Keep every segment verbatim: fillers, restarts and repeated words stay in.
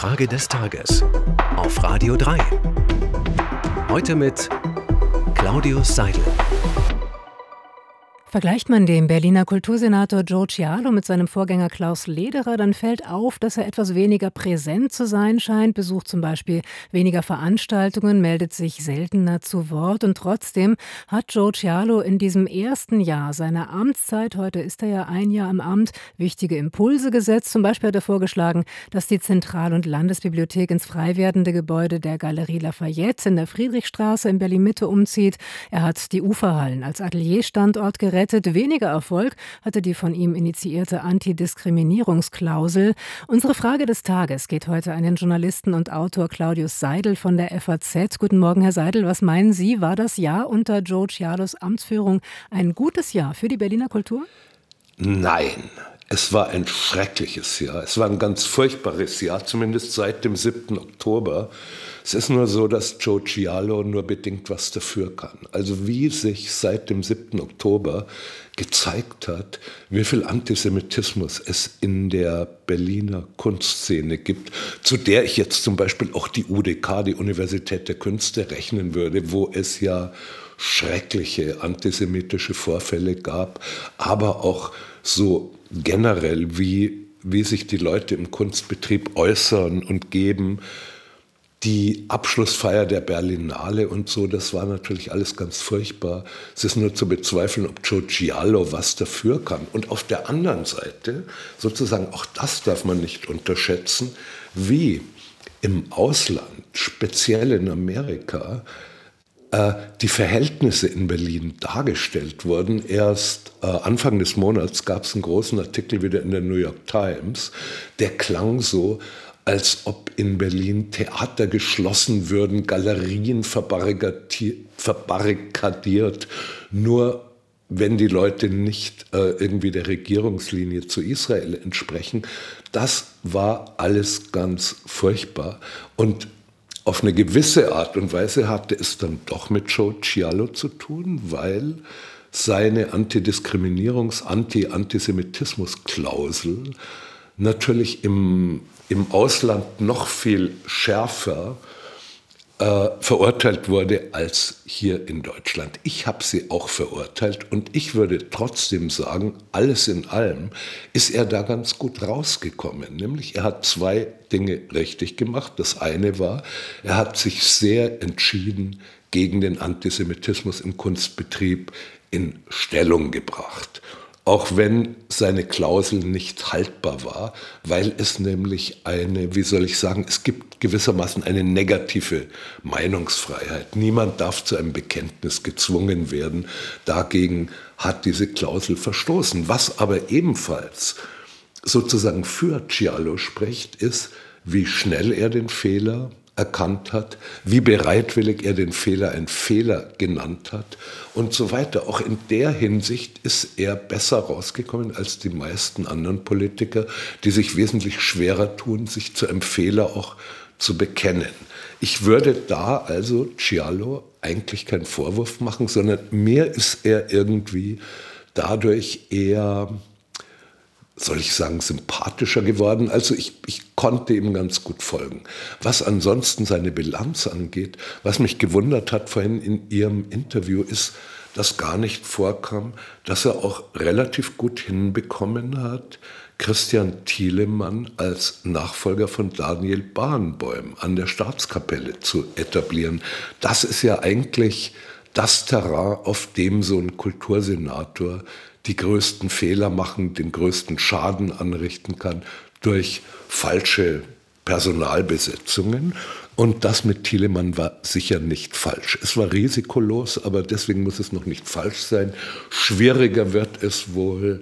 Frage des Tages auf Radio drei. Heute mit Claudius Seidel. Vergleicht man den Berliner Kultursenator Joe Cialo mit seinem Vorgänger Klaus Lederer, dann fällt auf, dass er etwas weniger präsent zu sein scheint, besucht zum Beispiel weniger Veranstaltungen, meldet sich seltener zu Wort. Und trotzdem hat Joe Cialo in diesem ersten Jahr seiner Amtszeit, heute ist er ja ein Jahr im Amt, wichtige Impulse gesetzt. Zum Beispiel hat er vorgeschlagen, dass die Zentral- und Landesbibliothek ins frei werdende Gebäude der Galerie Lafayette in der Friedrichstraße in Berlin-Mitte umzieht. Er hat die Uferhallen als Atelierstandort gerettet. Weniger Erfolg hatte die von ihm initiierte Antidiskriminierungsklausel. Unsere Frage des Tages geht heute an den Journalisten und Autor Claudius Seidel von der F A Z. Guten Morgen, Herr Seidel. Was meinen Sie, war das Jahr unter Joe Cialos Amtsführung ein gutes Jahr für die Berliner Kultur? Nein, es war ein schreckliches Jahr. Es war ein ganz furchtbares Jahr, zumindest seit dem siebten Oktober. Es ist nur so, dass Joe Cialo nur bedingt was dafür kann. Also wie sich seit dem siebten Oktober gezeigt hat, wie viel Antisemitismus es in der Berliner Kunstszene gibt, zu der ich jetzt zum Beispiel auch die U D K, die Universität der Künste, rechnen würde, wo es ja schreckliche antisemitische Vorfälle gab, aber auch so generell, wie, wie sich die Leute im Kunstbetrieb äußern und geben. Die Abschlussfeier der Berlinale und so, das war natürlich alles ganz furchtbar. Es ist nur zu bezweifeln, ob Joe Cialo was dafür kann. Und auf der anderen Seite, sozusagen, auch das darf man nicht unterschätzen, wie im Ausland, speziell in Amerika, äh, die Verhältnisse in Berlin dargestellt wurden. Erst äh, Anfang des Monats gab es einen großen Artikel wieder in der New York Times, der klang so, als ob in Berlin Theater geschlossen würden, Galerien verbarrikadiert, nur wenn die Leute nicht äh, irgendwie der Regierungslinie zu Israel entsprechen. Das war alles ganz furchtbar. Und auf eine gewisse Art und Weise hatte es dann doch mit Joe Cialo zu tun, weil seine Antidiskriminierungs-, Anti-Antisemitismus-Klausel natürlich im im Ausland noch viel schärfer äh, verurteilt wurde als hier in Deutschland. Ich habe sie auch verurteilt und ich würde trotzdem sagen, alles in allem ist er da ganz gut rausgekommen. Nämlich er hat zwei Dinge richtig gemacht. Das eine war, er hat sich sehr entschieden gegen den Antisemitismus im Kunstbetrieb in Stellung gebracht. Auch wenn seine Klausel nicht haltbar war, weil es nämlich eine, wie soll ich sagen, es gibt gewissermaßen eine negative Meinungsfreiheit. Niemand darf zu einem Bekenntnis gezwungen werden. Dagegen hat diese Klausel verstoßen. Was aber ebenfalls sozusagen für Cialo spricht, ist, wie schnell er den Fehler erkannt hat, wie bereitwillig er den Fehler ein Fehler genannt hat und so weiter. Auch in der Hinsicht ist er besser rausgekommen als die meisten anderen Politiker, die sich wesentlich schwerer tun, sich zu einem Fehler auch zu bekennen. Ich würde da also Cialo eigentlich keinen Vorwurf machen, sondern mir ist er irgendwie dadurch eher, soll ich sagen, sympathischer geworden. Also ich, ich konnte ihm ganz gut folgen. Was ansonsten seine Bilanz angeht, was mich gewundert hat vorhin in Ihrem Interview, ist, dass gar nicht vorkam, dass er auch relativ gut hinbekommen hat, Christian Thielemann als Nachfolger von Daniel Barenboim an der Staatskapelle zu etablieren. Das ist ja eigentlich das Terrain, auf dem so ein Kultursenator die größten Fehler machen, den größten Schaden anrichten kann durch falsche Personalbesetzungen. Und das mit Thielemann war sicher nicht falsch. Es war risikolos, aber deswegen muss es noch nicht falsch sein. Schwieriger wird es wohl,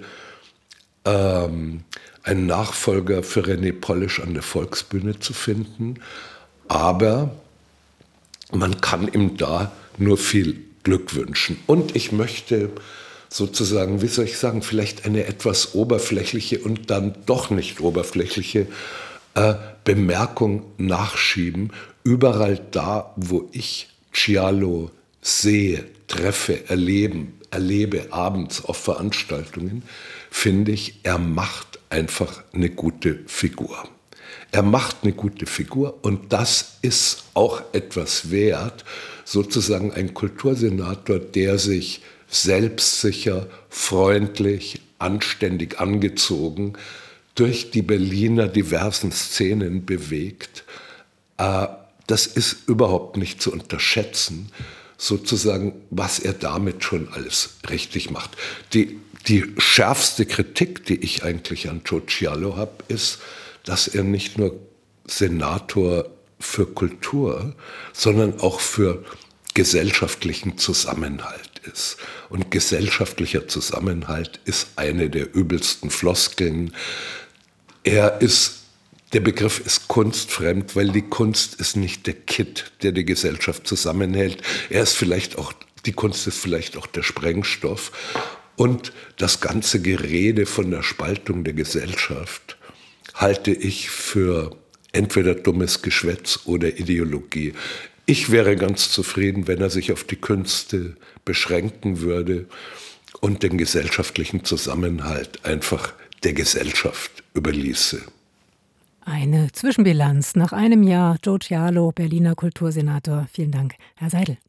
ähm, einen Nachfolger für René Polish an der Volksbühne zu finden. Aber man kann ihm da nur viel Glück wünschen. Und ich möchte sozusagen, wie soll ich sagen, vielleicht eine etwas oberflächliche und dann doch nicht oberflächliche äh, Bemerkung nachschieben. Überall da, wo ich Cialo sehe, treffe, erleben, erlebe abends auf Veranstaltungen, finde ich, er macht einfach eine gute Figur. Er macht eine gute Figur und das ist auch etwas wert, sozusagen ein Kultursenator, der sich selbstsicher, freundlich, anständig angezogen durch die Berliner diversen Szenen bewegt. Das ist überhaupt nicht zu unterschätzen, sozusagen, was er damit schon alles richtig macht. Die, die schärfste Kritik, die ich eigentlich an Joe Cialo habe, ist, dass er nicht nur Senator für Kultur, sondern auch für gesellschaftlichen Zusammenhalt ist. Und gesellschaftlicher Zusammenhalt ist eine der übelsten Floskeln. Er ist, der Begriff ist kunstfremd, weil die Kunst ist nicht der Kitt, der die Gesellschaft zusammenhält. Er ist vielleicht auch, die Kunst ist vielleicht auch der Sprengstoff. Und das ganze Gerede von der Spaltung der Gesellschaft halte ich für entweder dummes Geschwätz oder Ideologie. Ich wäre ganz zufrieden, wenn er sich auf die Künste beschränken würde und den gesellschaftlichen Zusammenhalt einfach der Gesellschaft überließe. Eine Zwischenbilanz nach einem Jahr. Joe Cialo, Berliner Kultursenator. Vielen Dank, Herr Seidel.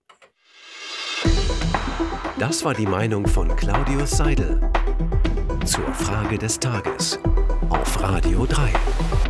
Das war die Meinung von Claudius Seidel zur Frage des Tages auf Radio drei.